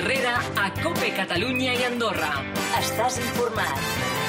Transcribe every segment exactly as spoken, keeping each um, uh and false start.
Herrera a COPE Catalunya i Andorra. Estàs informat.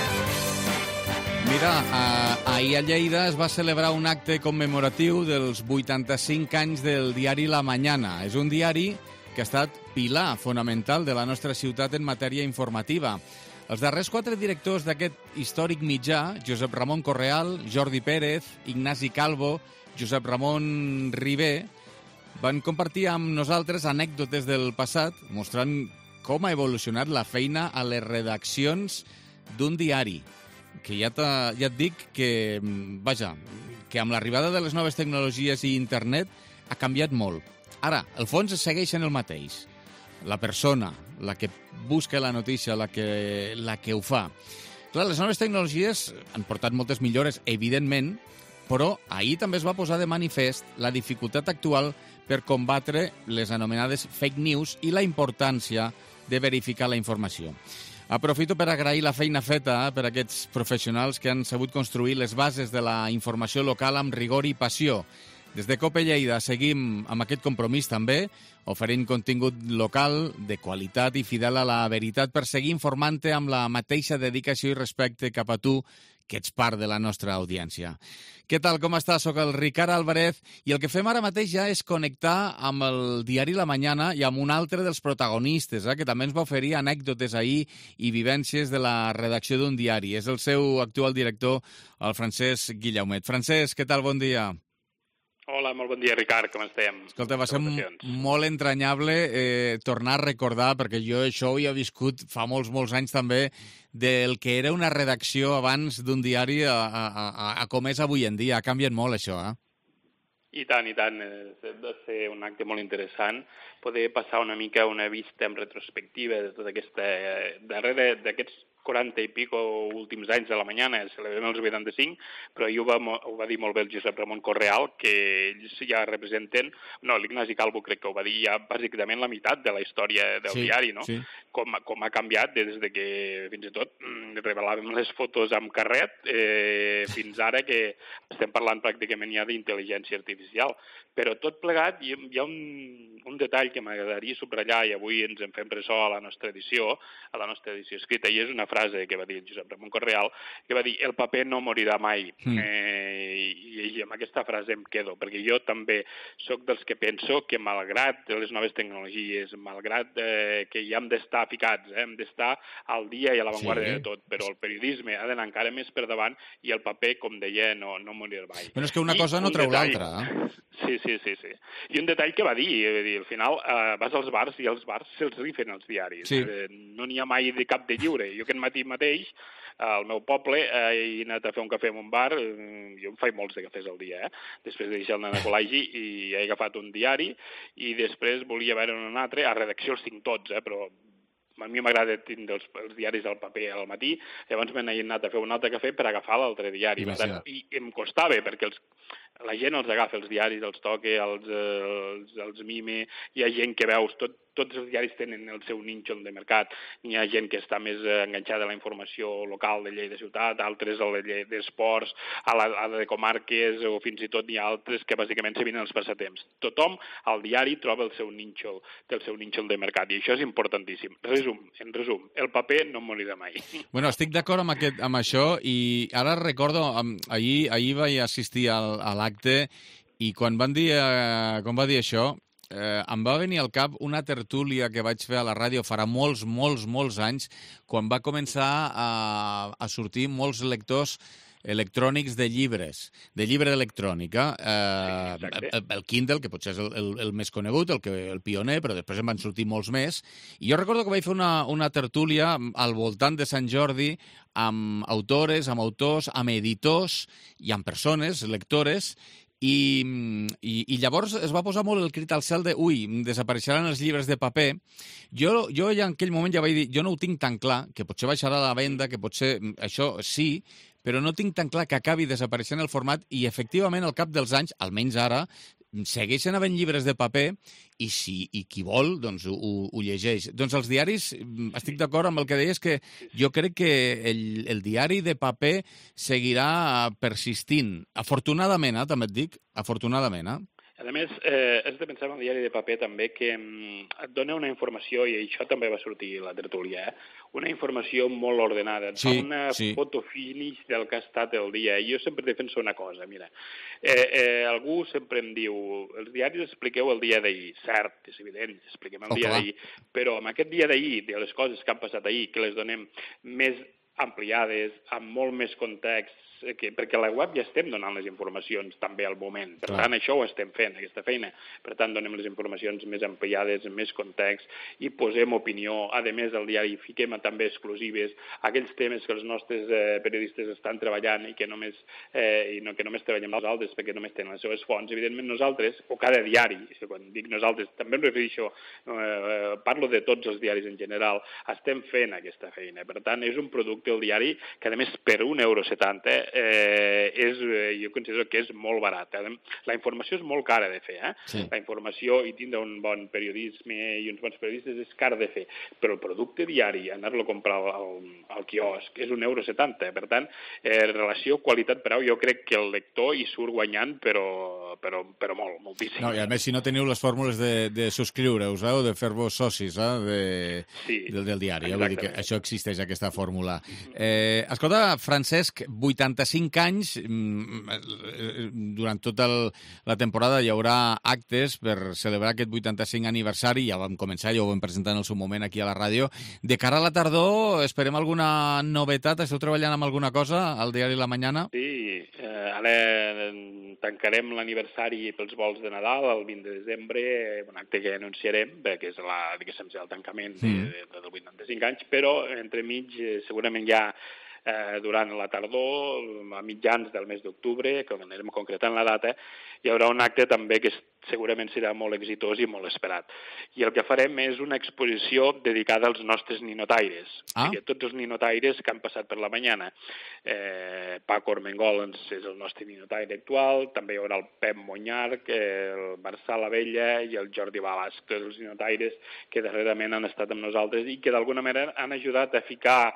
Mira, ahir a Lleida es va celebrar un acte commemoratiu dels vuitanta-cinc anys del diari La Mañana. És un diari que ha estat pilar fonamental de la nostra ciutat en matèria informativa. Els darrers quatre directors d'aquest històric mitjà, Josep Ramon Correal, Jordi Pérez, Ignasi Calvo, Josep Ramon Ribé, van compartir amb nosaltres anècdotes del passat, mostrant com ha evolucionat la feina a les redaccions d'un diari. Que ja, ja et dic que, vaja, que amb l'arribada de les noves tecnologies i internet ha canviat molt. Ara, el fons segueix en el mateix. La persona, la que busca la notícia, la que, la que ho fa. Clar, les noves tecnologies han portat moltes millores, evidentment, però ahir també es va posar de manifest la dificultat actual per combatre les anomenades fake news i la importància de verificar la informació. Aprofito per agrair la feina feta per aquests professionals que han sabut construir les bases de la informació local amb rigor i passió. Des de COPE Lleida seguim amb aquest compromís també, oferint contingut local de qualitat i fidel a la veritat per seguir informant-te amb la mateixa dedicació i respecte cap a tu, que ets part de la nostra audiència. Què tal, com estàs? Soc el Ricard Álvarez i el que fem ara mateix ja és connectar amb el diari La Mañana i amb un altre dels protagonistes, eh, que també ens va oferir anècdotes ahir i vivències de la redacció d'un diari. És el seu actual director, el Francesc Guillaumet. Francesc, què tal? Bon dia. Hola, molt bon dia, Ricard, com estem? Escolta, va ser molt entranyable eh, tornar a recordar, perquè jo això ho he viscut fa molts, molts anys també, del que era una redacció abans d'un diari a, a, a, a com és avui en dia. Ha canviat molt, això, eh? I tant, i tant. Va ser un acte molt interessant poder passar una mica una vista en retrospectiva de tota aquesta... darrere d'aquests quaranta i pico últims anys de La Mañana, celebrem els vuitanta-cinc, però ahir ho va, ho va dir molt bé el Josep Ramon Correal, que ells ja representen, no, l'Ignasi Calvo crec que ho va dir ja bàsicament la meitat de la història del sí, diari, no? Sí. Com, com ha canviat des de que fins i tot revelàvem les fotos amb carret, eh, fins ara que estem parlant pràcticament ja d'intel·ligència artificial. Però tot plegat, hi, hi ha un, un detall que m'agradaria subratllar, i avui ens en fem ressò a la nostra edició, a la nostra edició escrita, i és una frase que va dir el Josep Ramon Correal, que va dir, el paper no morirà mai. Mm. Eh, i, I amb aquesta frase em quedo, perquè jo també sóc dels que penso que malgrat les noves tecnologies, malgrat eh, que hi hem d'estar ficats, eh, hem d'estar al dia i a l'avantguarda sí. de tot, però el periodisme ha d'anar encara més per davant i el paper, com deia, no, no morirà mai. Però és que una I cosa no treu l'altra. Eh? Sí, sí, sí, sí. I un detall que va dir, dir al final eh, vas als bars i als bars se'ls rifen els diaris. Sí. Eh, no n'hi ha mai de cap de lliure. Jo aquest matí mateix, al meu poble, eh, he anat a fer un cafè en un bar, eh, jo em faig molts de cafès al dia, eh? Després de deixar el nen a col·legi, i he agafat un diari, i després volia veure un altre, a redacció els tinc tots, eh, però a mi m'agrada tindre els, els diaris al paper al matí, llavors me n'he anat a fer un altre cafè per agafar l'altre diari. Per tant, i em costava, perquè els, la gent els agafa, els diaris, els toca, els, els, els mime, hi ha gent que veus, tot, tots els diaris tenen el seu nínxol de mercat, hi ha gent que està més enganxada a la informació local de Lleida ciutat, altres a la d'esports, a la, a la de comarques, o fins i tot hi ha altres que bàsicament se vinen els passatemps. Tothom al diari troba el seu nínxol, té el seu nínxol de mercat, i això és importantíssim. Resum, en resum, el paper no morirà mai. Bueno, estic d'acord amb, aquest, amb això, i ara recordo, ahir, ahir vaig assistir al, a l'acte, i quan van dir, eh, quan va dir això, Eh, em va venir al cap una tertúlia que vaig fer a la ràdio farà molts, molts, molts anys, quan va començar a, a sortir molts lectors electrònics de llibres, de llibre electrònica. Eh, sí, el, el Kindle, que potser és el, el, el més conegut, el, que, el pioner, però després en van sortir molts més. I jo recordo que vaig fer una, una tertúlia al voltant de Sant Jordi amb autores, amb autors, amb editors i amb persones, lectores, I, i, i llavors es va posar molt el crit al cel de ui, desapareixeran els llibres de paper. Jo, jo ja en aquell moment ja vaig dir, jo no ho tinc tan clar, que potser baixarà la venda, que potser això sí, però no tinc tan clar que acabi desapareixent el format i efectivament al cap dels anys, almenys ara, segueixen havent llibres de paper i, si, i qui vol doncs, ho, ho llegeix. Doncs els diaris, estic d'acord amb el que deies, que jo crec que el, el diari de paper seguirà persistint. Afortunadament, eh, també et dic, afortunadament. Eh? A més, eh, has de pensar en el diari de paper també que mm, et dona una informació, i això també va sortir a la tertúlia, eh? Una informació molt ordenada, et sí, fa una sí. foto finish del que ha estat el dia. I jo sempre defenso una cosa, mira, eh, eh, algú sempre em diu, els diaris expliqueu el dia d'ahir, cert, és evident, expliquem el Oh, dia clar. d'ahir, però amb aquest dia d'ahir, de les coses que han passat ahir, que les donem més ampliades, amb molt més context, que, perquè a la web ja estem donant les informacions també al moment. Per Clar. tant, això ho estem fent, aquesta feina. Per tant, donem les informacions més ampliades, amb més context, i posem opinió. A més, al diari fiquem també exclusives aquells temes que els nostres eh, periodistes estan treballant i que només, eh, i no, que només treballem nosaltres perquè només tenen les seves fonts. Evidentment, nosaltres, o cada diari, quan dic nosaltres, també em refereixo, eh, parlo de tots els diaris en general, estem fent aquesta feina. Per tant, és un producte, el diari, que a més per un euro setanta eh, és, eh, jo considero que és molt barat. La informació és molt cara de fer, eh? Sí. La informació i tindre un bon periodisme i uns bons periodistes és car de fer, però el producte diari, anar-lo a comprar al, al quiosc, és un euro setanta. Per tant, eh, relació qualitat-preu, jo crec que el lector hi surt guanyant, però, però, però molt, moltíssim. No, i a més, si no teniu les fórmules de, de subscriure-us, eh, o de fer-vos socis eh, de, Sí, del, del diari, eh? Vull dir que exactament. això existeix, aquesta fórmula. Eh, escolta, Francesc, vuitanta-cinc anys, mm, durant tota el, la temporada hi haurà actes per celebrar aquest vuitanta-cinc aniversari, ja vam començar, ja ho vam presentar en el seu moment aquí a la ràdio. De cara a la tardor, esperem alguna novetat? Esteu treballant amb alguna cosa al diari La Mañana? Sí, eh, ara tancarem l'aniversari pels vols de Nadal, el vint de desembre, un acte que anunciarem, bé, que és la, diguéssim, el tancament de, Mm. de, dels vuitanta-cinc anys, però entremig, eh, segurament ja eh, durant la tardor, a mitjans del mes d'octubre, que anirem concretant la data, hi haurà un acte també que segurament serà molt exitós i molt esperat. I el que farem és una exposició dedicada als nostres ninotaires. Ah. O sigui, tots els ninotaires que han passat per la Mañana. Eh, Paco Armengol és el nostre ninotaire actual, també hi haurà el Pep Monyarc, el Marçal Abella i el Jordi Balas, tots els ninotaires que darrerament han estat amb nosaltres i que d'alguna manera han ajudat a ficar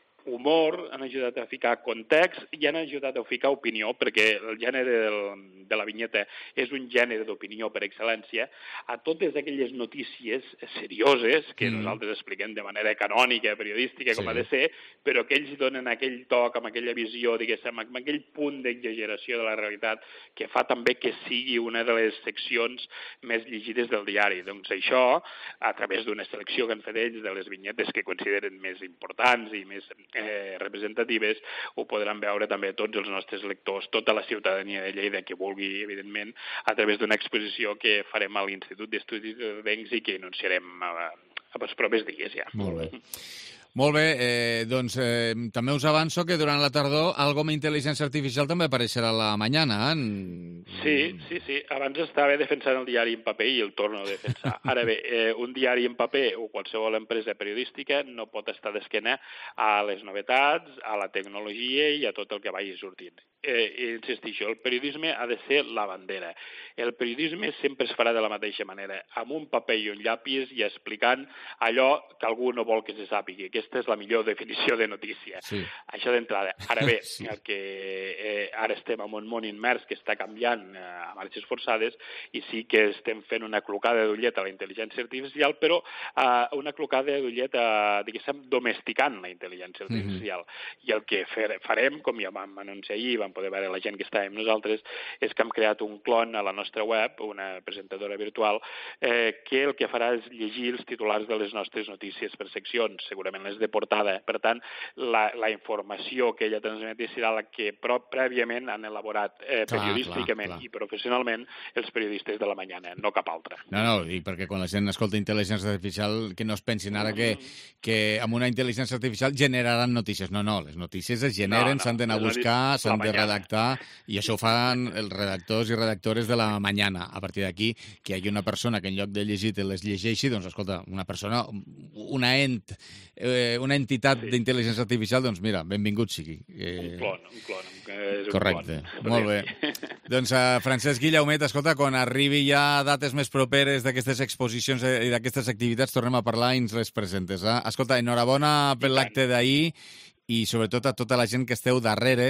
humor, han ajudat a ficar context i han ajudat a ficar opinió, perquè el gènere del, de la vinyeta és un gènere d'opinió per excel·lència, a totes aquelles notícies serioses que Mm. nosaltres expliquem de manera canònica, periodística, com Sí. ha de ser, però que ells donen aquell toc, amb aquella visió, diguéssim, amb aquell punt d'exageració de la realitat que fa també que sigui una de les seccions més llegides del diari. Doncs això, a través d'una selecció que han fet ells de les vinyetes que consideren més importants i més eh, representatives, ho podran veure també tots els nostres lectors, tota la ciutadania de Lleida que vulgui, evidentment, a través d'una exposició que farem a l'Institut d'Estudis Edencs i que anunciarem a, a els propers dies ja. Molt bé. Molt bé, eh, doncs eh, també us avanço que durant la tardor algo amb intel·ligència artificial també apareixerà a la Mañana. Eh? Sí, sí, sí. Abans estava defensant el diari en paper i el torno a defensar. Ara bé, eh, un diari en paper o qualsevol empresa periodística no pot estar d'esquena a les novetats, a la tecnologia i a tot el que vagi sortint. Eh, insistixo, el periodisme ha de ser la bandera. El periodisme sempre es farà de la mateixa manera, amb un paper i un llapis i explicant allò que algú no vol que se sàpiga. Aquesta és la millor definició de notícia. Sí. Això d'entrada. Ara bé, Sí. el que eh, ara estem en un món immers que està canviant eh, a marxes forçades i sí que estem fent una clocada d'ullet a la intel·ligència artificial, però eh, una clocada d'ullet, eh, diguéssim, domesticant la intel·ligència artificial. Mm-hmm. I el que fer, farem, com ja vam anunciar ahir, vam poder veure la gent que estava amb nosaltres, és que hem creat un clon a la nostra web, una presentadora virtual, eh, que el que farà és llegir els titulars de les nostres notícies per seccions, segurament les de portada. Per tant, la, la informació que ella transmeti serà la que prò, prèviament han elaborat eh, Clar, periodísticament clar, clar. i professionalment els periodistes de la Mañana, no cap altre. No, no, dic perquè quan la gent escolta intel·ligència artificial que no es pensin ara que, que amb una intel·ligència artificial generaran notícies. No, no, les notícies es generen, No, no, s'han d'anar a les buscar, notícies, s'han la de Mañana. redactar, i això ho fan els redactors i redactores de la Mañana. A partir d'aquí, que hi hagi una persona que en lloc de llegir te les llegeixi, doncs escolta, una persona, una ent, eh, una entitat Sí. d'intel·ligència artificial, doncs mira, benvingut sigui. Eh, Un clon, un clon. És un Correcte, clon. molt bé. Doncs uh, Francesc Guillaumet, escolta, quan arribi ja dates més properes d'aquestes exposicions i d'aquestes activitats, tornem a parlar i ens les presentes. Eh? Escolta, enhorabona per I tant. l'acte d'ahir i sobretot a tota la gent que esteu darrere,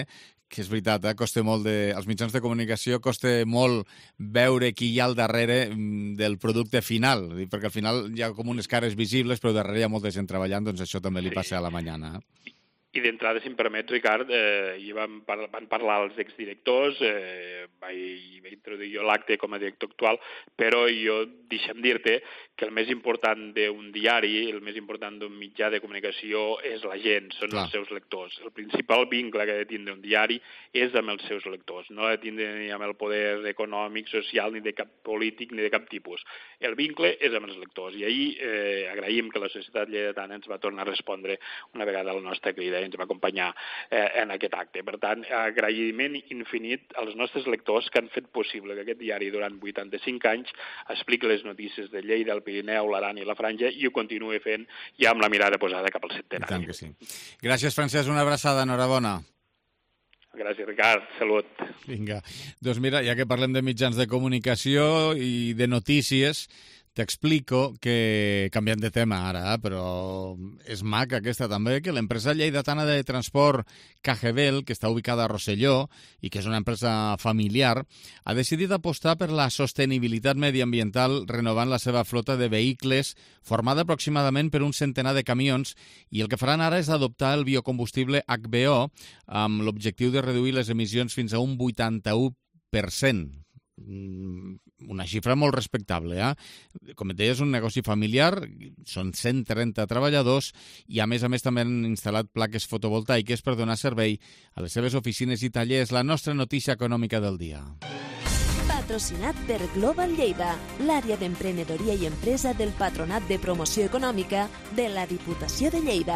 que és veritat, eh? Costa molt de... als mitjans de comunicació costa molt veure qui hi ha al darrere del producte final, perquè al final hi ha com unes cares visibles, però darrere hi ha molta gent treballant, doncs això també li passa a la mañana. Eh? I d'entrada, si em permet, Ricard, eh, hi van, par van parlar els exdirectors, eh, vaig, vaig introduir jo l'acte com a director actual, però jo deixa'm dir-te que el més important d'un diari, el més important d'un mitjà de comunicació és la gent, són Clar. els seus lectors. El principal vincle que ha de tindre un diari és amb els seus lectors, no ha de tindre ni amb el poder econòmic, social, ni de cap polític, ni de cap tipus. El vincle és amb els lectors, i ahir eh, agraïm que la societat lleidatana ens va tornar a respondre una vegada a la nostra crida i ens va acompanyar eh, en aquest acte. Per tant, agraïment infinit als nostres lectors que han fet possible que aquest diari durant vuitanta-cinc anys expliqui les notícies de Lleida, el Pirineu, l'Aran i la Franja, i ho continuï fent ja amb la mirada posada cap al centenari. I tant que sí. Gràcies, Francesc, una abraçada, enhorabona. Gràcies, Ricard. Salut. Vinga. Doncs mira, ja que parlem de mitjans de comunicació i de notícies, t'explico que, canviant de tema ara, però és maca aquesta també, que l'empresa lleidatana de transport Cagebel, que està ubicada a Rosselló i que és una empresa familiar, ha decidit apostar per la sostenibilitat mediambiental renovant la seva flota de vehicles, formada aproximadament per un centenar de camions, i el que faran ara és adoptar el biocombustible H V O amb l'objectiu de reduir les emissions fins a un vuitanta-u per cent. Una xifra molt respectable, eh? Com et deia, és un negoci familiar, són cent trenta treballadors i a més a més també han instal·lat plaques fotovoltaiques per donar servei a les seves oficines i tallers. La nostra notícia econòmica del dia. Patrocinat per Global Lleida, l'àrea d'emprenedoria i empresa del Patronat de Promoció Econòmica de la Diputació de Lleida.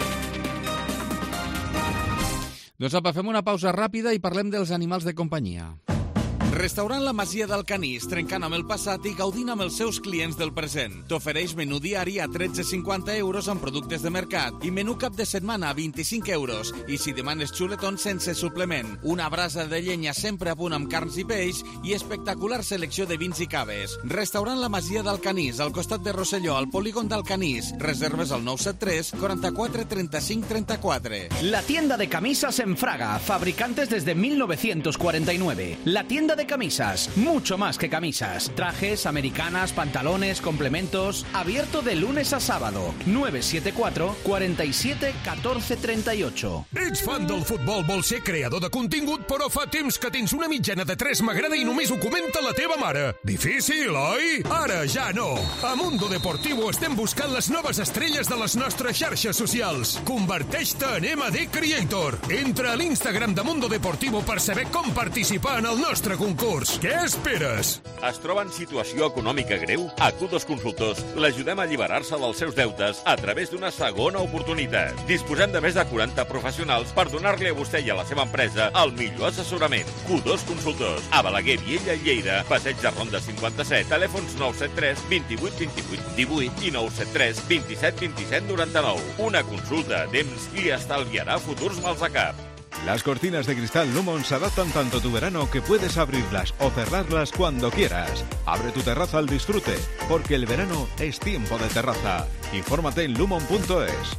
Doncs apa, fem una pausa ràpida i parlem dels animals de companyia. Restaurant La Masia del Canís, trencant amb el passat i gaudint amb els seus clients del present. T'ofereix menú diari a tretze cinquanta euros amb productes de mercat i menú cap de setmana a vint-i-cinc euros. I si demanes xuletons sense suplement, una brasa de llenya sempre a punt amb carns i peix i espectacular selecció de vins i caves. Restaurant La Masia del Canís, al costat de Rosselló, al polígon del Canís. Reserves al nou set tres, quaranta-quatre, trenta-cinc, trenta-quatre. La tienda de camisas en Fraga, fabricantes desde mil novecientos cuarenta y nueve. La tienda de camisas, mucho más que camisas. Trajes, americanas, pantalones, complementos. Abierto de lunes a sábado. nueve siete cuatro, cuarenta y siete, catorce, treinta y ocho. Ets fan del futbol, vols ser creador de contingut, però fa temps que tens una mitjana de tres m'agrada i només ho comenta la teva mare. Difícil, oi? Ara ja no. A Mundo Deportivo estem buscant les noves estrelles de les nostres xarxes socials. Converteix-te en M D Creator. Entra a l'Instagram de Mundo Deportivo per saber com participar en el nostre concurs. Què esperes? Es troba en situació econòmica greu? A Q dos Consultors l'ajudem a alliberar-se dels seus deutes a través d'una segona oportunitat. Disposem de més de quaranta professionals per donar-li a vostè i a la seva empresa el millor assessorament. Q dos Consultors. A Balaguer, Viella i Lleida. Passeig de Ronda cinquanta-set. Telèfons nou set tres, vint-i-vuit, vint-i-vuit, divuit i nou set tres, vint-i-set, vint-i-set, noranta-nou. Una consulta a temps li estalviarà futurs mals a cap. Las cortinas de cristal Lumon se adaptan tanto a tu verano que puedes abrirlas o cerrarlas cuando quieras. Abre tu terraza al disfrute, porque el verano es tiempo de terraza. Infórmate en lumon punto es.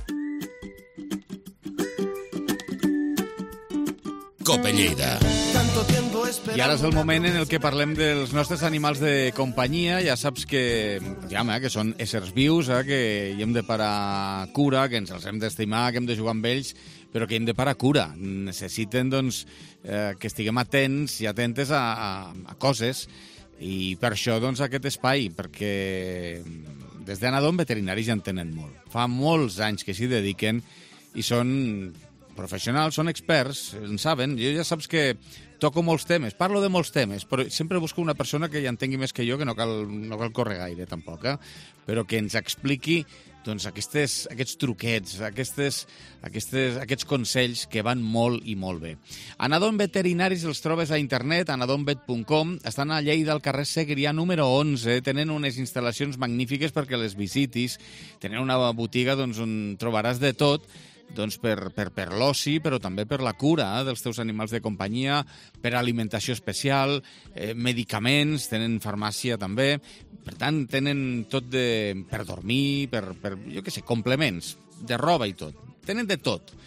Cope Lleida. I ara és el moment en el que parlem dels nostres animals de companyia. Ja saps que, ja, que són éssers vius, eh, que hi hem de parar cura, que ens els hem d'estimar, que hem de jugar amb ells, però que hem de parar cura. Necessiten doncs, eh, que estiguem atents i atentes a, a, a coses, i per això doncs, aquest espai, perquè des d'Anadom veterinaris ja en tenen molt. Fa molts anys que s'hi dediquen i són professionals, són experts, en saben. Jo ja saps que toco molts temes, parlo de molts temes, però sempre busco una persona que ja entengui més que jo, que no cal, no cal córrer gaire, tampoc, eh? Però que ens expliqui doncs, aquestes, aquests truquets, aquestes, aquestes, aquests consells que van molt i molt bé. Anadom Veterinaris els trobes a internet, anadom vet punt com. Estan a Lleida, al carrer Segrià número onze. Tenen unes instal·lacions magnífiques perquè les visitis. Tenen una botiga doncs, on trobaràs de tot, doncs per, per, per l'oci, però també per la cura eh, dels teus animals de companyia, per alimentació especial, eh, medicaments, tenen farmàcia també. Per tant, tenen tot de, per dormir, per, per jo què sé, complements, de roba i tot. Tenen de tot.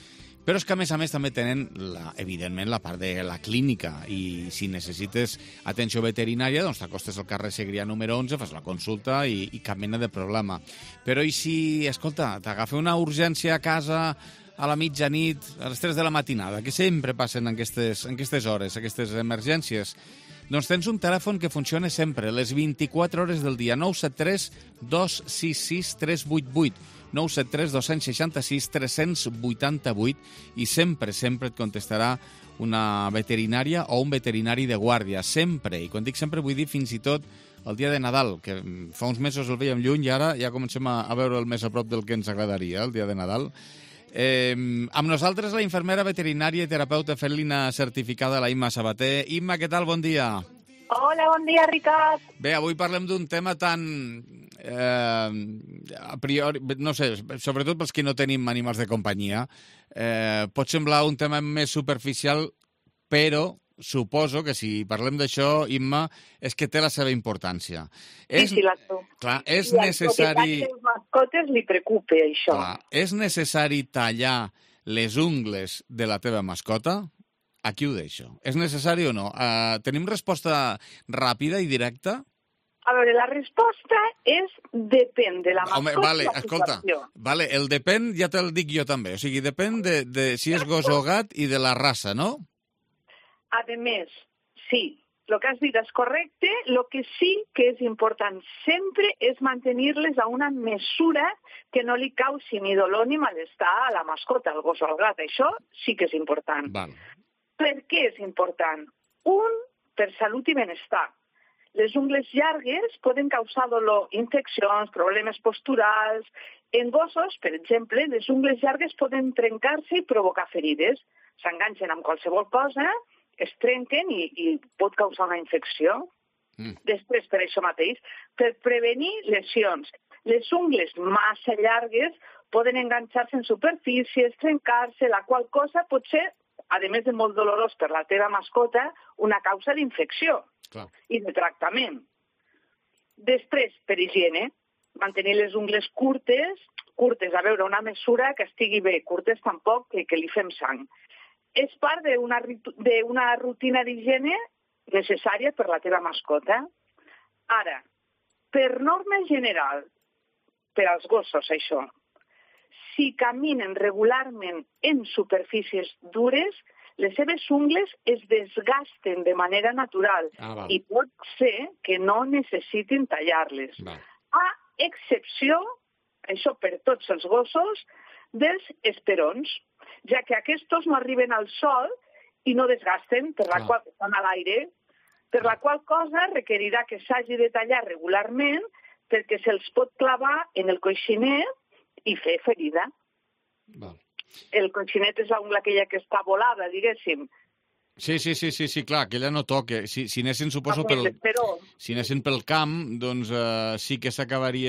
Però és que, a més a més, també tenen, la, evidentment, la part de la clínica. I si necessites atenció veterinària, doncs t'acostes al carrer Segrià número onze, fas la consulta i, i cap mena de problema. Però i si, escolta, t'agafa una urgència a casa a la mitjanit, a les tres de la matinada, que sempre passen en aquestes, en aquestes hores, aquestes emergències, doncs tens un telèfon que funciona sempre, les vint-i-quatre hores del dia, nou set tres dos sis sis tres vuit vuit, nou set tres dos sis sis tres vuit vuit, i sempre, sempre et contestarà una veterinària o un veterinari de guàrdia, sempre. I quan dic sempre vull dir fins i tot el dia de Nadal, que fa uns mesos el veiem lluny i ara ja comencem a, a veure el més a prop del que ens agradaria, el dia de Nadal. Eh, amb nosaltres la infermera veterinària i terapeuta felina certificada, la Imma Sabater. Imma, què tal? Bon dia. Hola, bon dia, Ricard. Bé, avui parlem d'un tema tan... Eh, a priori, no sé, sobretot pels que no tenim animals de companyia, eh, pot semblar un tema més superficial, però suposo que si parlem d'això, Imma, és que té la seva importància. Sí, és, sí, la tu. Clar, és I necessari... I als mascotes li preocupa això. Clar, és necessari tallar les ungles de la teva mascota? Aquí ho deixo. És necessari o no? Uh, tenim resposta ràpida i directa? A veure, la resposta és depèn de la mascota. Home, vale, i la escolta, situació. vale, el depèn ja te'l dic jo també. O sigui, depèn de, de si és gos o gat i de la raça, no? A més, sí, el que has dit és correcte. El que sí que és important sempre és mantenir-les a una mesura que no li causi ni dolor ni malestar a la mascota, al gos o al gat. Això sí que és important. Val. Per què és important? Un, per salut i benestar. Les ungles llargues poden causar dolor, infeccions, problemes posturals. En gossos, per exemple, les ungles llargues poden trencar-se i provocar ferides. S'enganxen amb qualsevol cosa, es trenquen i, i pot causar una infecció. Mm. Després, per això mateix, per prevenir lesions. Les ungles massa llargues poden enganxar-se en superfícies, trencar-se, la qual cosa pot ser, a més de molt dolorós per la teva mascota, una causa d'infecció Clar. I de tractament. Després, per higiene, mantenir les ungles curtes, curtes, a veure, una mesura que estigui bé, curtes tampoc, que, que li fem sang. És part d'una d'una rutina d'higiene necessària per la teva mascota. Ara, per norma general, per als gossos, això, si caminen regularment en superfícies dures, les seves ungles es desgasten de manera natural ah, i pot ser que no necessitin tallar-les. Val. A excepció, això per tots els gossos, dels esperons, ja que aquests no arriben al sol i no desgasten, per la ah. qual estan a l'aire, per la qual cosa requerirà que s'hagi de tallar regularment perquè se'ls pot clavar en el coixinet i fer ferida. Val. El coixinet és l'ungla aquella que està volada, diguéssim. Sí, sí, sí, sí, sí, clar, aquella no toca. Si, si anessin, suposo, Ah, pel, però... si anessin pel camp, doncs eh, sí que s'acabaria,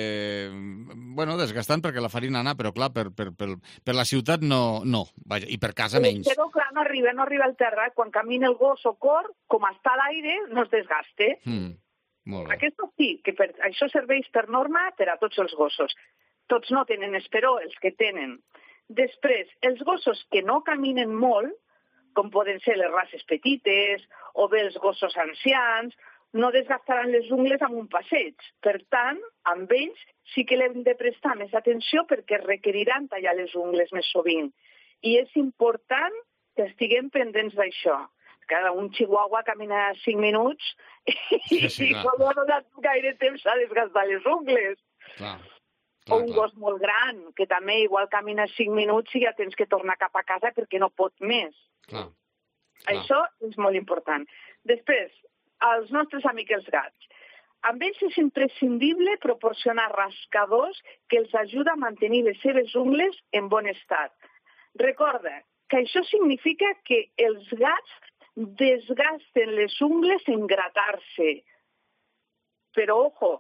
bueno, desgastant perquè la farina anar, però clar, per, per, per, per la ciutat no, no, vaja, i per casa menys. Però clar, no arriba, no arriba al terra. Quan camina el gos o cor, com està a l'aire, no es desgaste. Mm, molt bé. Aquest sí, que per, això serveix per norma per a tots els gossos. Tots no tenen esperó, els que tenen. Després, els gossos que no caminen molt, com poden ser les races petites o bé els gossos ancians, no desgastaran les ungles amb un passeig. Per tant, amb ells sí que l'hem de prestar més atenció perquè requeriran tallar les ungles més sovint. I és important que estiguem pendents d'això. Cada un chihuahua camina cinc minuts i, sí, sí, i no li ha donat gaire temps a desgastar les ungles. Clar. O un gos molt gran, que també igual camina cinc minuts i ja tens que tornar cap a casa perquè no pot més. Clar. Clar. Això és molt important. Després, als nostres amics els gats. Amb ells és imprescindible proporcionar rascadors que els ajuda a mantenir les seves ungles en bon estat. Recorda que això significa que els gats desgasten les ungles en gratar-se. Però, ojo,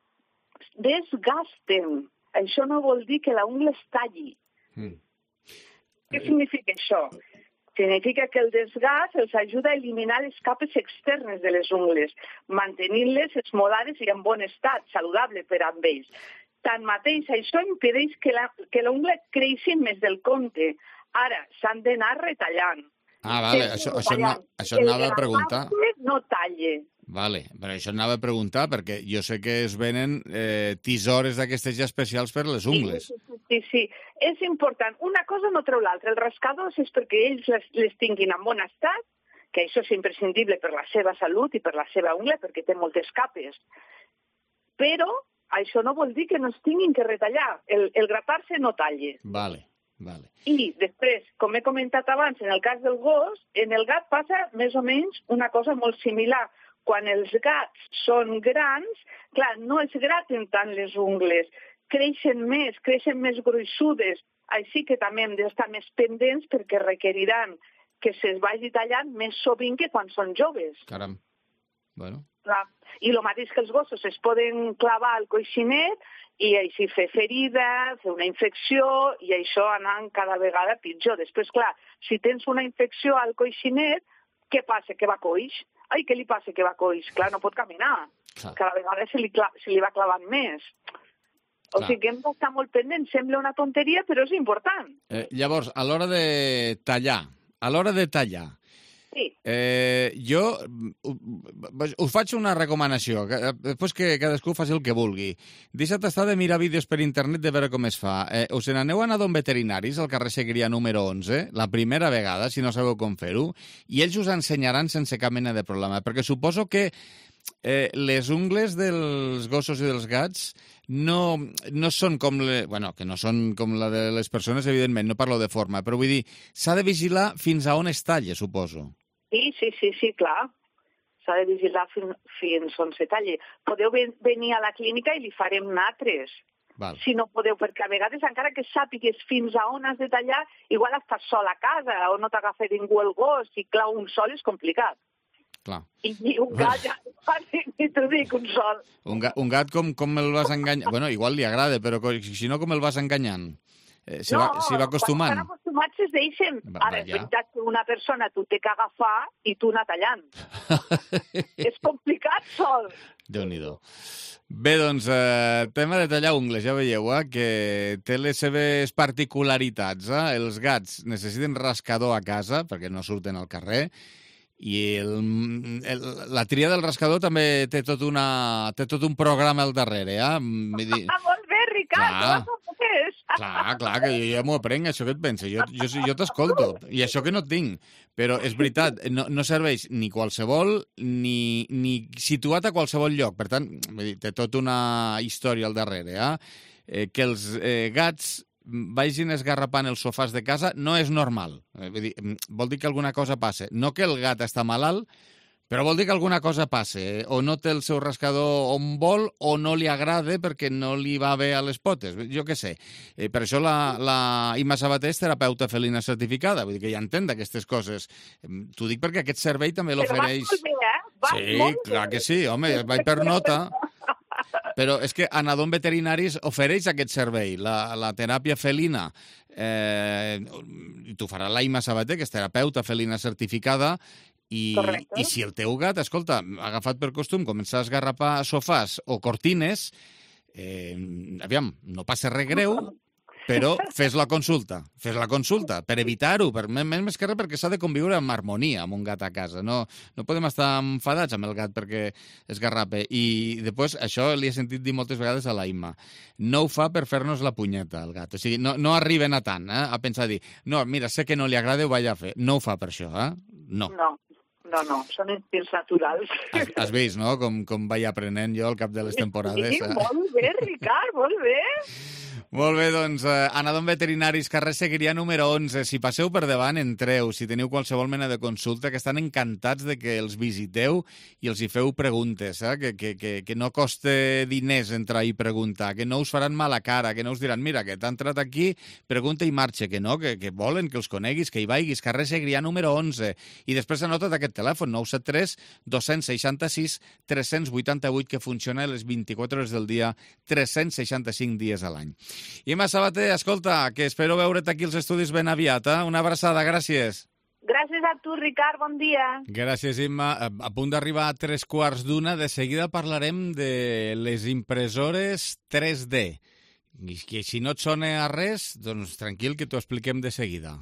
desgasten. Això no vol dir que la ungla es talli. Mm. Què significa això? Significa que el desgast els ajuda a eliminar les capes externes de les ungles, mantenint-les esmolades i en bon estat, saludable per a ells. Tanmateix, això impedeix que la, que l'ungla creixi més del compte. Ara, s'han d'anar retallant. Ah, vale, això, això, no, això anava a preguntar. El grapar-se no talle. Vale, però això anava a preguntar, perquè jo sé que es venen eh, tisores d'aquestes ja especials per les ungles. Sí, sí, sí, sí. És important. Una cosa no treu l'altra. Els rascadors és perquè ells les, les tinguin en bon estat, que això és imprescindible per la seva salut i per la seva ungla, perquè té moltes capes. Però això no vol dir que no es tinguin que retallar. El, el grapar-se no talle. Vale, vale. I després, com he comentat abans, en el cas del gos, en el gat passa més o menys una cosa molt similar. Quan els gats són grans, clar, no es graten tant les ungles, creixen més, creixen més gruixudes, així que també hem d'estar més pendents perquè requeriran que se'ls vagi tallant més sovint que quan són joves. Caram, bueno. Clar. I el mateix que els gossos es poden clavar al coixinet i així fer ferida, fer una infecció i això anant cada vegada pitjor. Després, clar, si tens una infecció al coixinet, què passa? Que va coix? Ai, què li passa que va coix? Clar, no pot caminar. Clar. Cada vegada se li, se li va clavant més. O Clar. sigui que hem d'estar molt pendents. Sembla una tonteria, però és important. Eh, llavors, a l'hora de tallar, a l'hora de tallar, sí. eh, jo us faig una recomanació, que, després que cadascú faci el que vulgui. Deixa't estar de mirar vídeos per internet de veure com es fa. Eh, us n'aneu a anar d'on veterinaris, al carrer Segrià número onze, la primera vegada, si no sabeu com fer-ho, i ells us ensenyaran sense cap mena de problema, perquè suposo que eh, les ungles dels gossos i dels gats no, no són com... Le, bueno, que no són com la de les persones, evidentment, no parlo de forma, però vull dir, s'ha de vigilar fins a on es talla, suposo. Sí, sí, sí, sí, clar. S'ha de vigilar fins, fins on se talli. Podeu ven, venir a la clínica i li farem natres. Val. Si no podeu, perquè a vegades, encara que sàpigues fins a on has de tallar, igual estàs sol a casa o no t'agafa ningú el gos i, clar, un sol és complicat. Clar. I, i un gat, ja, ni t'ho dic, un sol. Un gat, un gat com, com el vas enganyant? Bueno, igual li agrada, però si no, com el vas enganyant? Eh, si, no, va, si va acostumant? Quan estan acostumats es deixen. Va, Ara, va, és ja. veritat que una persona t'ho té que agafar i tu anar tallant. És complicat sol. Déu-n'hi-do. Bé, doncs, eh, tema de tallar ungles, ja veieu, eh, que té les seves particularitats. Eh? Els gats necessiten rascador a casa, perquè no surten al carrer, i el, el, la tria del rascador també té tot, una, té tot un programa al darrere. Eh? Vull dir... Ah, molt bé, Ricard, clar, tu ho fes. Clar, clar, que jo ja m'ho aprenc, això que et penses. Jo, jo, jo t'escolto, i això que no tinc. Però és veritat, no, no serveix ni qualsevol, ni, ni situat a qualsevol lloc. Per tant, vull dir, té tota una història al darrere. Eh? Eh, que els eh, gats vagin esgarrapant els sofàs de casa no és normal. Vull dir, vol dir que alguna cosa passa. No que el gat està malalt, però vol dir que alguna cosa passa. Eh? O no té el seu rascador on vol, o no li agrada perquè no li va bé a les potes. Jo què sé. Eh, per això la, la Imma Sabater és terapeuta felina certificada. Vull dir que ja entén d'aquestes coses. T'ho dic perquè aquest servei també l'ofereix... Però vas molt bé, eh? Vas sí, molt clar bé. que sí, home, vaig per nota... Però és que Anadom Veterinaris ofereix aquest servei, la, la teràpia felina. Eh, t'ho farà la Imma Sabater, que és terapeuta felina certificada, i, i si el teu gat, escolta, ha agafat per costum començar a esgarrapar sofàs o cortines, eh, aviam, no passa res greu, però fes la consulta, fes la consulta, per evitar-ho, per, més que res perquè s'ha de conviure amb harmonia amb un gat a casa. No, no podem estar enfadats amb el gat perquè esgarrape. I després, això li he sentit dir moltes vegades a la Imma. No ho fa per fer-nos la punyeta, el gat. O sigui, no, no arriben a tant, eh, a pensar dir, no, mira, sé que no li agrada, ho vaig a fer. No ho fa per això, eh? No. No. No, no, són instints naturals. Has, has vist, no?, com, com vaig aprenent jo al cap de les temporades. Sí, molt bé, Ricard, molt bé. Molt bé, doncs, eh, Anadom Veterinaris, carrer Segrià número onze. Si passeu per davant, entreu. Si teniu qualsevol mena de consulta, que estan encantats de que els visiteu i els hi feu preguntes, eh? que, que, que, que no costa diners entrar i preguntar, que no us faran mala cara, que no us diran, mira, que t'ha entrat aquí, pregunta i marxa, que no, que, que volen que els coneguis, que hi vaiguis, carrer Segrià número onze. I després anota't aquest telèfon, nou set tres, dos sis sis, tres vuit vuit, que funciona les vint-i-quatre hores del dia, tres cents seixanta-cinc dies a l'any. Imma Sabater, escolta, que espero veure't aquí als estudis ben aviat, eh? Una abraçada, gràcies. Gràcies a tu, Ricard, bon dia. Gràcies, Imma. A punt d'arribar a tres quarts d'una, de seguida parlarem de les impressores tres D. I que si no et sona a res, doncs tranquil, que t'ho expliquem de seguida.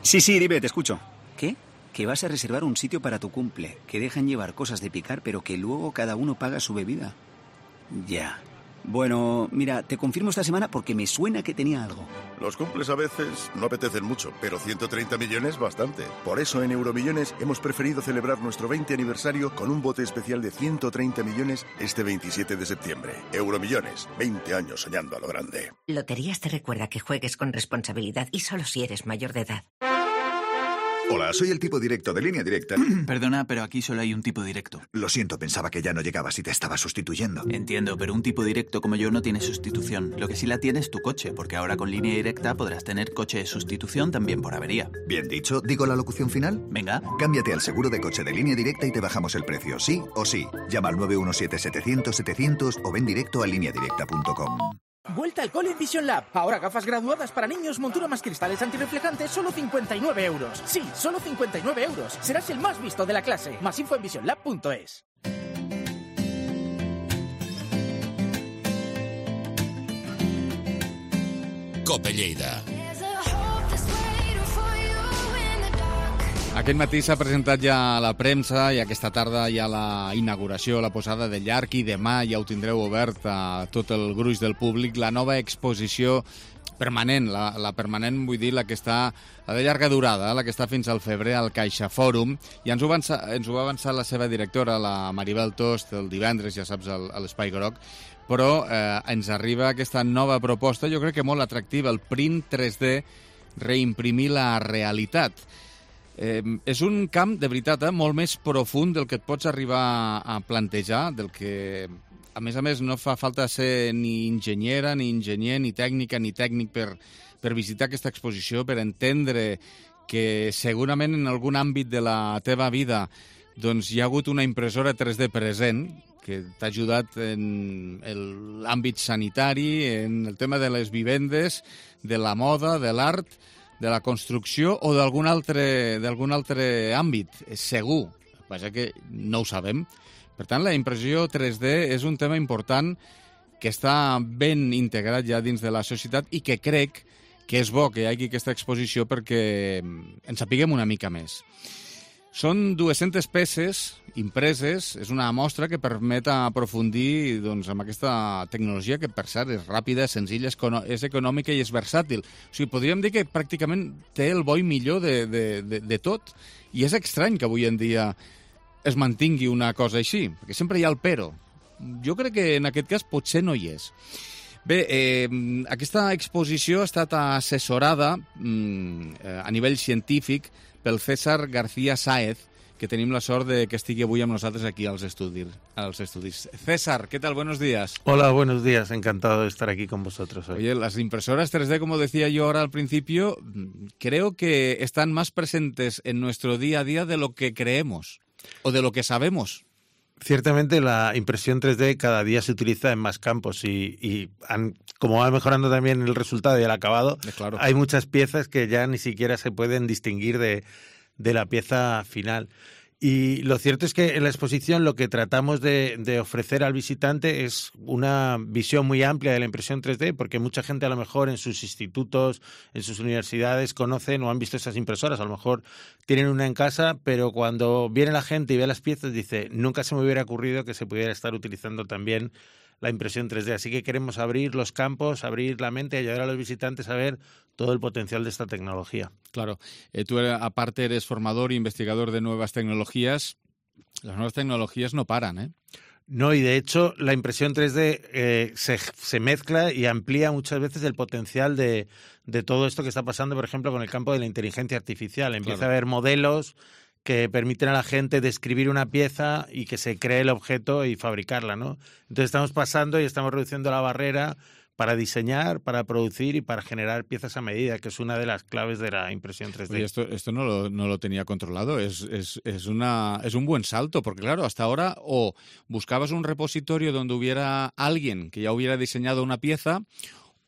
Sí, sí, dime, te escucho. ¿Qué? Que vas a reservar un sitio para tu cumple, que dejan llevar cosas de picar, pero que luego cada uno paga su bebida. Ya. Bueno, mira, te confirmo esta semana porque me suena que tenía algo. Los cumples a veces no apetecen mucho, pero ciento treinta millones bastante. Por eso en Euromillones hemos preferido celebrar nuestro veinte aniversario con un bote especial de ciento treinta millones este veintisiete de septiembre. Euromillones, veinte años soñando a lo grande. Loterías te recuerda que juegues con responsabilidad y solo si eres mayor de edad. Hola, soy el tipo directo de Línea Directa. Perdona, pero aquí solo hay un tipo directo. Lo siento, pensaba que ya no llegabas y te estaba sustituyendo. Entiendo, pero un tipo directo como yo no tiene sustitución. Lo que sí la tiene es tu coche, porque ahora con Línea Directa podrás tener coche de sustitución también por avería. Bien dicho, ¿digo la locución final? Venga. Cámbiate al seguro de coche de Línea Directa y te bajamos el precio, sí o sí. Llama al nueve uno siete setecientos setecientos o ven directo a línea directa punto com. Vuelta al cole en Vision Lab. Ahora gafas graduadas para niños, montura más cristales antirreflejantes, solo cincuenta y nueve euros. Sí, solo cincuenta y nueve euros. Serás el más visto de la clase. Más info en vision lab punto es. Cope Lleida. Aquest matí s'ha presentat ja a la premsa i aquesta tarda hi ha la inauguració, la posada de llarg, i demà ja ho tindreu obert a tot el gruix del públic, la nova exposició permanent, la, la permanent vull dir la que està, la de llarga durada, la que està fins al febrer al Caixa Fòrum, i ens ho, avança, ens ho va avançar la seva directora, la Maribel Tost, el divendres, ja saps, al, a l'Espai Groc, però eh, ens arriba aquesta nova proposta, jo crec que molt atractiva, el print tres D, reimprimir la realitat. Eh, és un camp, de veritat, eh, molt més profund del que et pots arribar a plantejar, del que, a més a més, no fa falta ser ni enginyera, ni enginyer, ni tècnica, ni tècnic per, per visitar aquesta exposició, per entendre que segurament en algun àmbit de la teva vida doncs, hi ha hagut una impressora tres D present, que t'ha ajudat en l'àmbit sanitari, en el tema de les vivendes, de la moda, de l'art, de la construcció o d'algun altre, d'algun altre àmbit, segur. Vaja que no ho sabem. Per tant, la impressió tres D és un tema important que està ben integrat ja dins de la societat i que crec que és bo que hi hagi aquesta exposició perquè en sapiguem una mica més. Són dues-centes peces impreses, és una mostra que permet aprofundir doncs, amb aquesta tecnologia que, per cert, és ràpida, és senzilla, és, és econòmica i és versàtil. O sigui, podríem dir que pràcticament té el bo i millor de, de, de, de tot. I és estrany que avui en dia es mantingui una cosa així, perquè sempre hi ha el però. Jo crec que en aquest cas potser no hi és. Bé, eh, aquesta exposició ha estat assessorada mm, a nivell científic pel César García Sáez, que tenim la sort de que estigui avui amb nosaltres aquí als estudis. Als estudis. César, ¿qué tal? Buenos días. Hola, buenos días. Encantado de estar aquí con vosotros hoy. Oye, las impresoras tres D, como decía yo ahora al principio, creo que están más presentes en nuestro día a día de lo que creemos o de lo que sabemos. Ciertamente la impresión tres D cada día se utiliza en más campos y, y han, como va mejorando también el resultado y el acabado, claro, hay muchas piezas que ya ni siquiera se pueden distinguir de, de la pieza final. Y lo cierto es que en la exposición lo que tratamos de, de ofrecer al visitante es una visión muy amplia de la impresión tres D, porque mucha gente a lo mejor en sus institutos, en sus universidades conocen o han visto esas impresoras, a lo mejor tienen una en casa, pero cuando viene la gente y ve las piezas dice, nunca se me hubiera ocurrido que se pudiera estar utilizando también la impresión tres D. Así que queremos abrir los campos, abrir la mente y ayudar a los visitantes a ver todo el potencial de esta tecnología. Claro. Eh, tú, aparte, eres formador e investigador de nuevas tecnologías. Las nuevas tecnologías no paran, ¿eh? No, y de hecho la impresión tres D eh, se, se mezcla y amplía muchas veces el potencial de, de todo esto que está pasando, por ejemplo, con el campo de la inteligencia artificial. Empieza claro. a haber modelos que permiten a la gente describir una pieza y que se cree el objeto y fabricarla, ¿no? Entonces estamos pasando y estamos reduciendo la barrera para diseñar, para producir y para generar piezas a medida, que es una de las claves de la impresión tres D. Oye, esto, esto no, lo, no lo tenía controlado, es, es, es, una, es un buen salto, porque claro, hasta ahora o buscabas un repositorio donde hubiera alguien que ya hubiera diseñado una pieza,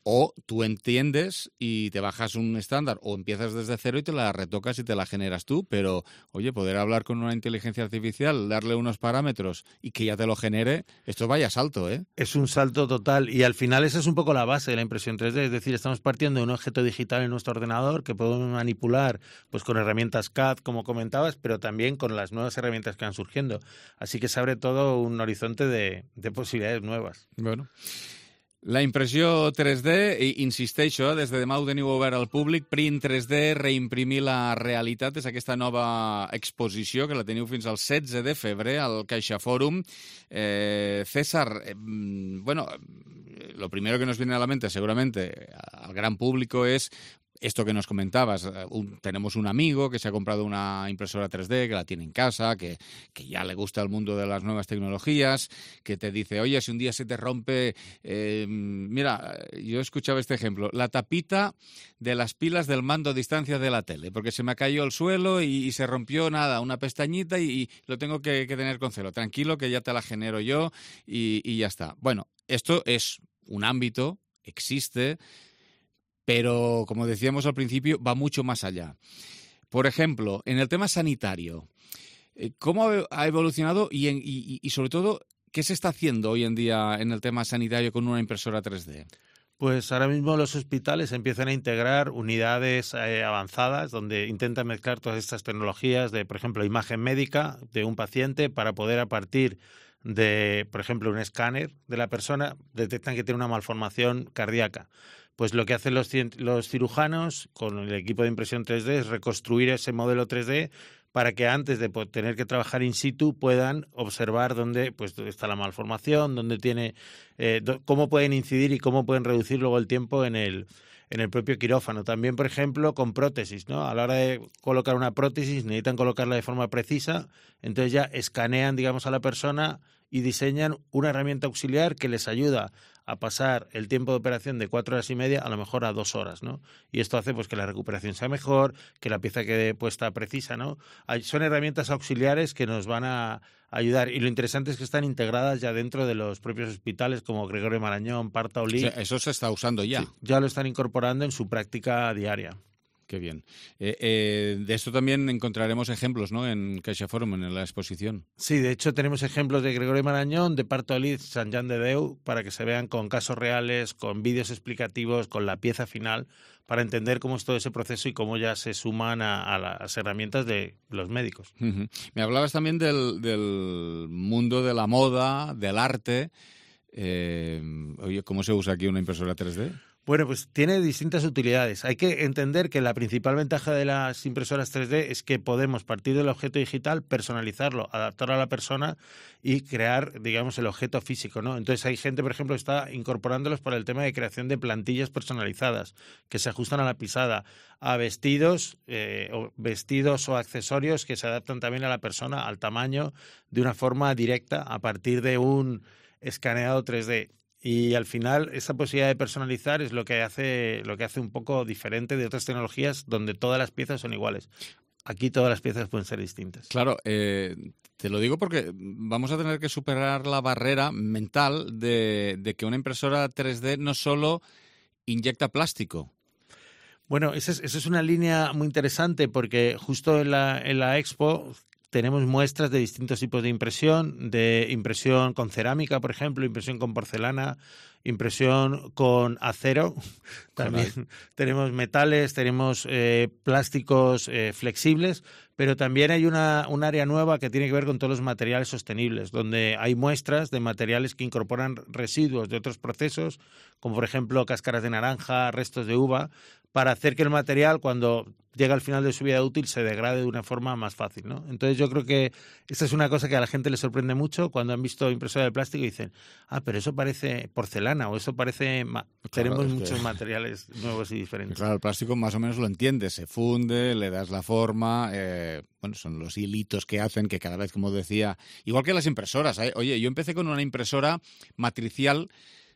O tú entiendes y te bajas un estándar o empiezas desde cero y te la retocas y te la generas tú, pero, oye, poder hablar con una inteligencia artificial, darle unos parámetros y que ya te lo genere, esto vaya salto, ¿eh? Es un salto total y al final esa es un poco la base de la impresión tres D, es decir, estamos partiendo de un objeto digital en nuestro ordenador que podemos manipular pues con herramientas C A D, como comentabas, pero también con las nuevas herramientas que van surgiendo. Así que se abre todo un horizonte de, de posibilidades nuevas. Bueno. La impressió tres D, i insisteixo, des de demà ho teniu obert al públic, Print tres D, reimprimir la realitat, és aquesta nova exposició que la teniu fins al setze de febrer al Caixa Fòrum. Eh, César, eh, bueno, lo primero que nos viene a la mente seguramente al gran público es esto que nos comentabas, un, tenemos un amigo que se ha comprado una impresora tres D, que la tiene en casa, que, que ya le gusta el mundo de las nuevas tecnologías, que te dice, oye, si un día se te rompe... Eh, mira, yo escuchaba este ejemplo, la tapita de las pilas del mando a distancia de la tele, porque se me cayó al suelo y, y se rompió, nada, una pestañita y, y lo tengo que, que tener con celo. Tranquilo, que ya te la genero yo y, y ya está. Bueno, esto es un ámbito, existe... pero, como decíamos al principio, va mucho más allá. Por ejemplo, en el tema sanitario, ¿cómo ha evolucionado y, en, y, y sobre todo, qué se está haciendo hoy en día en el tema sanitario con una impresora tres D? Pues ahora mismo los hospitales empiezan a integrar unidades eh, avanzadas donde intentan mezclar todas estas tecnologías de, por ejemplo, imagen médica de un paciente para poder a partir de, por ejemplo, un escáner de la persona, detectan que tiene una malformación cardíaca. Pues lo que hacen los, los cirujanos con el equipo de impresión tres D es reconstruir ese modelo tres D para que antes de tener que trabajar in situ puedan observar dónde pues está la malformación, dónde tiene, eh, cómo pueden incidir y cómo pueden reducir luego el tiempo en el, en el propio quirófano. También, por ejemplo, con prótesis, ¿no? A la hora de colocar una prótesis necesitan colocarla de forma precisa, entonces ya escanean, digamos, a la persona y diseñan una herramienta auxiliar que les ayuda a pasar el tiempo de operación de cuatro horas y media a lo mejor a dos horas, ¿no? Y esto hace pues que la recuperación sea mejor, que la pieza quede puesta precisa, ¿no? Hay, son herramientas auxiliares que nos van a ayudar y lo interesante es que están integradas ya dentro de los propios hospitales como Gregorio Marañón, Partaolí. O sea, eso se está usando ya. Sí, ya lo están incorporando en su práctica diaria. Qué bien. Eh, eh, de esto también encontraremos ejemplos, ¿no?, en Caixa Fòrum, en la exposición. Sí, de hecho tenemos ejemplos de Gregorio Marañón, de Partaolí, Sant Jan de Déu, para que se vean con casos reales, con vídeos explicativos, con la pieza final, para entender cómo es todo ese proceso y cómo ya se suman a, a las herramientas de los médicos. Uh-huh. Me hablabas también del, del mundo de la moda, del arte. Eh, oye, ¿cómo se usa aquí una impresora tres D? Bueno, pues tiene distintas utilidades. Hay que entender que la principal ventaja de las impresoras tres D es que podemos partir del objeto digital, personalizarlo, adaptarlo a la persona y crear, digamos, el objeto físico, ¿no? Entonces hay gente, por ejemplo, que está incorporándolos para el tema de creación de plantillas personalizadas que se ajustan a la pisada, a vestidos, eh, o vestidos o accesorios que se adaptan también a la persona, al tamaño, de una forma directa a partir de un escaneado tres D. Y al final esa posibilidad de personalizar es lo que hace lo que hace un poco diferente de otras tecnologías donde todas las piezas son iguales. Aquí todas las piezas pueden ser distintas. Claro, eh, te lo digo porque vamos a tener que superar la barrera mental de, de que una impresora tres D no solo inyecta plástico. Bueno, esa es, esa es una línea muy interesante porque justo en la, en la Expo tenemos muestras de distintos tipos de impresión, de impresión con cerámica, por ejemplo, impresión con porcelana, impresión con acero. También Caray. Tenemos metales, tenemos eh, plásticos eh, flexibles, pero también hay una, un área nueva que tiene que ver con todos los materiales sostenibles, donde hay muestras de materiales que incorporan residuos de otros procesos, como por ejemplo cáscaras de naranja, restos de uva, para hacer que el material, cuando llega al final de su vida útil, se degrade de una forma más fácil, ¿no? Entonces yo creo que esta es una cosa que a la gente le sorprende mucho cuando han visto impresora de plástico y dicen, ah, pero eso parece porcelana o eso parece... Ma-". Claro, tenemos muchos que... materiales nuevos y diferentes. Claro, el plástico más o menos lo entiendes, se funde, le das la forma, eh, bueno, son los hilitos que hacen que cada vez, como decía, igual que las impresoras, ¿eh? Oye, yo empecé con una impresora matricial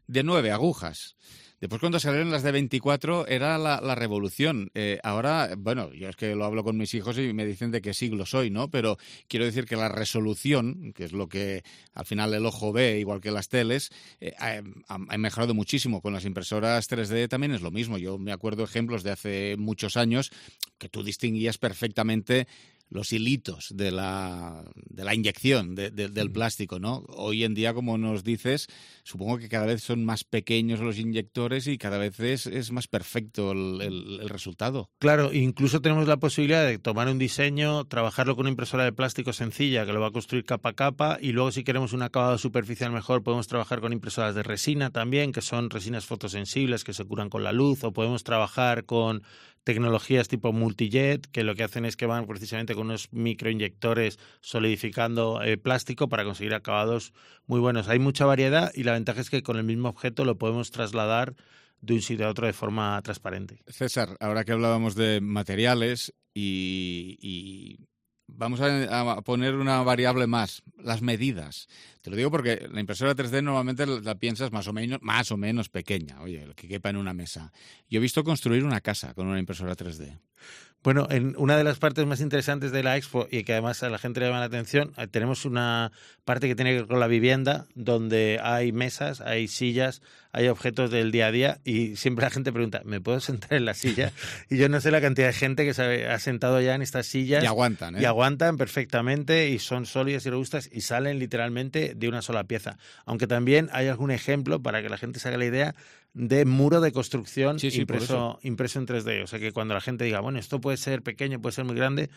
de nueve agujas. Después, cuando salieron las de veinticuatro, era la, la revolución. Eh, ahora, bueno, yo es que lo hablo con mis hijos y me dicen de qué siglo soy, ¿no? Pero quiero decir que la resolución, que es lo que al final el ojo ve, igual que las teles, eh, ha, ha mejorado muchísimo. Con las impresoras tres D también es lo mismo. Yo me acuerdo ejemplos de hace muchos años que tú distinguías perfectamente los hilitos de la, de la inyección de, de, del plástico, ¿no? Hoy en día, como nos dices, supongo que cada vez son más pequeños los inyectores y cada vez es, es más perfecto el, el, el resultado. Claro, incluso tenemos la posibilidad de tomar un diseño, trabajarlo con una impresora de plástico sencilla que lo va a construir capa a capa, y luego, si queremos un acabado superficial mejor, podemos trabajar con impresoras de resina también, que son resinas fotosensibles que se curan con la luz, o podemos trabajar con tecnologías tipo multijet, que lo que hacen es que van precisamente con unos microinyectores solidificando eh, plástico para conseguir acabados muy buenos. Hay mucha variedad y la ventaja es que con el mismo objeto lo podemos trasladar de un sitio a otro de forma transparente. César, ahora que hablábamos de materiales y, y vamos a, a poner una variable más, las medidas. Te lo digo porque la impresora tres D normalmente la, la piensas más o menos más o menos pequeña, oye, lo que quepa en una mesa. Yo he visto construir una casa con una impresora tres D. Bueno, en una de las partes más interesantes de la Expo, y que además a la gente le llama la atención, tenemos una parte que tiene que ver con la vivienda, donde hay mesas, hay sillas, hay objetos del día a día, y siempre la gente pregunta, ¿me puedo sentar en la silla? Y yo no sé la cantidad de gente que se ha sentado ya en estas sillas. Y aguantan, ¿eh? Y aguantan perfectamente, y son sólidas y robustas, y salen literalmente de una sola pieza. Aunque también hay algún ejemplo, para que la gente se haga la idea, de muro de construcción sí, sí, impreso, impreso en tres D. O sea que cuando la gente diga, bueno, esto puede ser pequeño, puede ser muy grande,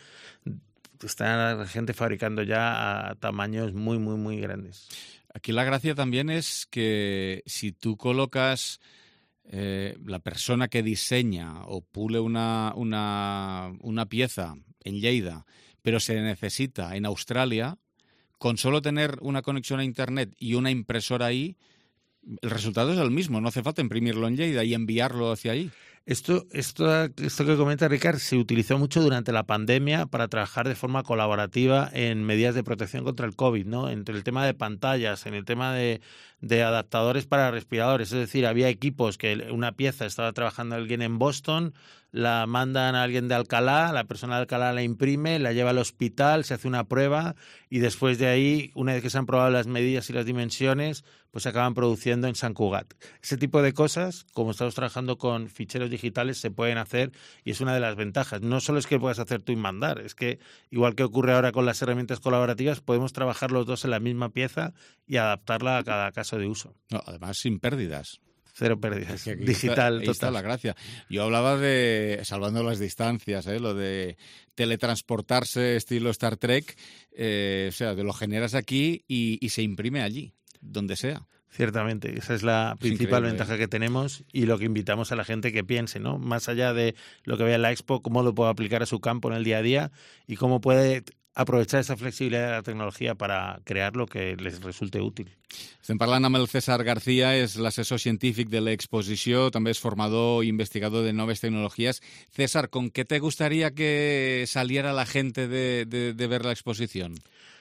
está la gente fabricando ya a tamaños muy, muy, muy grandes. Aquí la gracia también es que si tú colocas eh, la persona que diseña o pule una, una, una pieza en Lleida, pero se necesita en Australia, con solo tener una conexión a Internet y una impresora ahí, el resultado es el mismo, no hace falta imprimirlo en Lleida y enviarlo hacia allí. Esto, esto, esto que comenta Ricard se utilizó mucho durante la pandemia para trabajar de forma colaborativa en medidas de protección contra el COVID, ¿no? Entre el tema de pantallas, en el tema de, de adaptadores para respiradores. Es decir, había equipos que una pieza estaba trabajando alguien en Boston, la mandan a alguien de Alcalá, la persona de Alcalá la imprime, la lleva al hospital, se hace una prueba y después de ahí, una vez que se han probado las medidas y las dimensiones, pues se acaban produciendo en Sant Cugat. Ese tipo de cosas, como estamos trabajando con ficheros digitales, se pueden hacer y es una de las ventajas. No solo es que puedas hacer tú y mandar, es que igual que ocurre ahora con las herramientas colaborativas, podemos trabajar los dos en la misma pieza y adaptarla a cada caso de uso. No, además sin pérdidas. Cero pérdidas. Aquí Digital, está, ahí total. está la gracia. Yo hablaba de, salvando las distancias, ¿eh? Lo de teletransportarse estilo Star Trek, eh, o sea, te lo generas aquí y, y se imprime allí, donde sea. Ciertamente, esa es la principal ventaja que tenemos y lo que invitamos a la gente que piense, ¿no? Más allá de lo que vea en la Expo, cómo lo puede aplicar a su campo en el día a día y cómo puede aprovechar esa flexibilidad de la tecnología para crear lo que les resulte útil. Estem parlant amb el César García, és l'assessor científic de l'exposició, també és formador i investigador de noves tecnologías. César, ¿con qué te gustaría que saliera la gente de, de, de ver la exposición?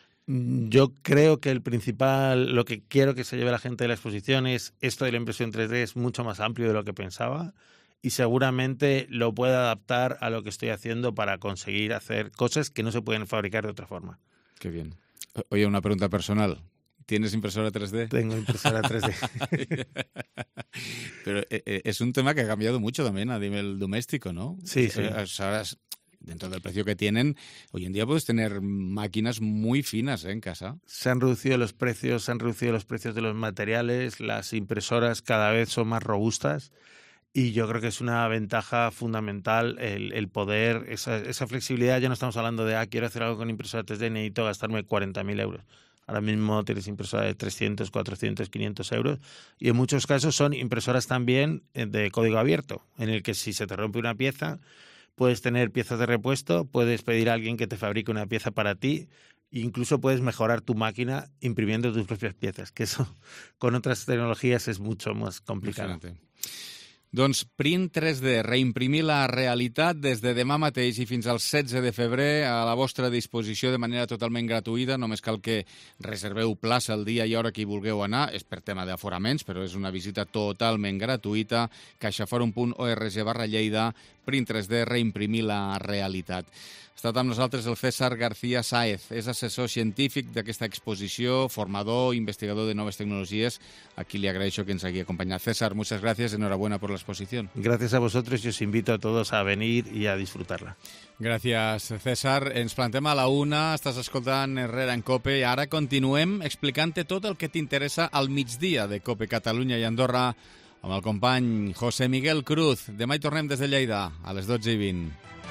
Yo creo que el principal, lo que quiero que se lleve la gente de la exposición es esto de la impresión tres D es mucho más amplio de lo que pensaba y seguramente lo pueda adaptar a lo que estoy haciendo para conseguir hacer cosas que no se pueden fabricar de otra forma. Qué bien. Oye, una pregunta personal. ¿Tienes impresora tres D? Tengo impresora tres D. Pero es un tema que ha cambiado mucho también a nivel doméstico, ¿no? Sí, sí. Ahora, dentro del precio que tienen, hoy en día puedes tener máquinas muy finas, ¿eh? En casa. Se han reducido los precios, se han reducido los precios de los materiales, las impresoras cada vez son más robustas y yo creo que es una ventaja fundamental el, el poder, esa, esa flexibilidad. Ya no estamos hablando de, ah, quiero hacer algo con impresora tres D, necesito gastarme cuarenta mil euros. Ahora mismo tienes impresora de trescientos, cuatrocientos, quinientos euros y en muchos casos son impresoras también de código abierto, en el que si se te rompe una pieza, puedes tener piezas de repuesto, puedes pedir a alguien que te fabrique una pieza para ti e incluso puedes mejorar tu máquina imprimiendo tus propias piezas, que eso con otras tecnologías es mucho más complicado. Doncs Print tres D, reimprimir la realitat des de demà mateix i fins al setze de febrer a la vostra disposició de manera totalment gratuïta. Només cal que reserveu plaça el dia i hora que hi vulgueu anar. És per tema d'aforaments, però és una visita totalment gratuïta. caixaforum punt org barra Lleida, Print tres D, reimprimir la realitat. Ha estat amb nosaltres el César García Sáez, és assessor científic d'aquesta exposició, formador, investigador de noves tecnologies, a qui li agraeixo que ens hagi acompanyat. César, muchas gracias, enhorabuena por la exposición. Gracias a vosotros y os invito a todos a venir y a disfrutarla. Gràcies, César. Ens plantem a la una, estàs escoltant Herrera en COPE i ara continuem explicant-te tot el que t'interessa al migdia de COPE Catalunya i Andorra amb el company José Miguel Cruz. Demà hi tornem des de Lleida, a les dotze i vint.